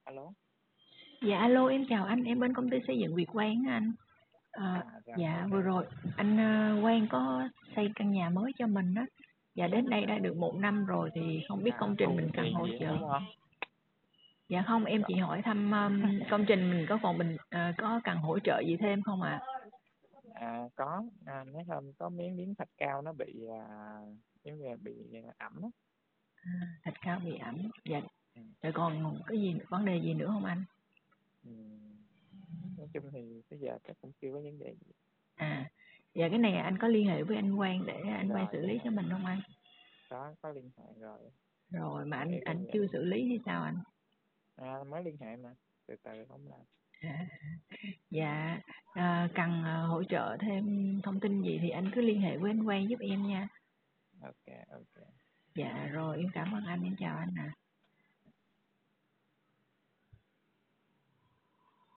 Alo. Dạ alo, em chào anh, em bên công ty xây dựng Việt Quang á anh. Rồi, Dạ ok. vừa rồi anh Quang có xây căn nhà mới cho mình á. Dạ đến đây đã được 1 năm rồi thì không biết công trình Thu mình cần tiền hỗ gì trợ. đúng không? Dạ không, em chỉ hỏi thăm công trình mình có cần hỗ trợ gì thêm không ạ? Có. Mấy hôm có miếng thạch cao nó bị giống như là bị ẩm á. Thạch cao bị ẩm. Dạ. Ừ. Rồi còn cái gì vấn đề gì nữa không anh? Ừ. Nói chung thì bây giờ chắc cũng chưa có vấn đề gì. Dạ cái này anh có liên hệ với anh Quang để anh Quang Rồi, xử lý cho mình không anh? có liên hệ rồi. Rồi mà Để anh vậy. chưa xử lý hay sao anh? Mới liên hệ mà từ từ không làm. À, dạ, cần hỗ trợ thêm thông tin gì thì anh cứ liên hệ với anh Quang giúp em nha. Ok. Dạ rồi, em cảm ơn anh, em chào anh ạ.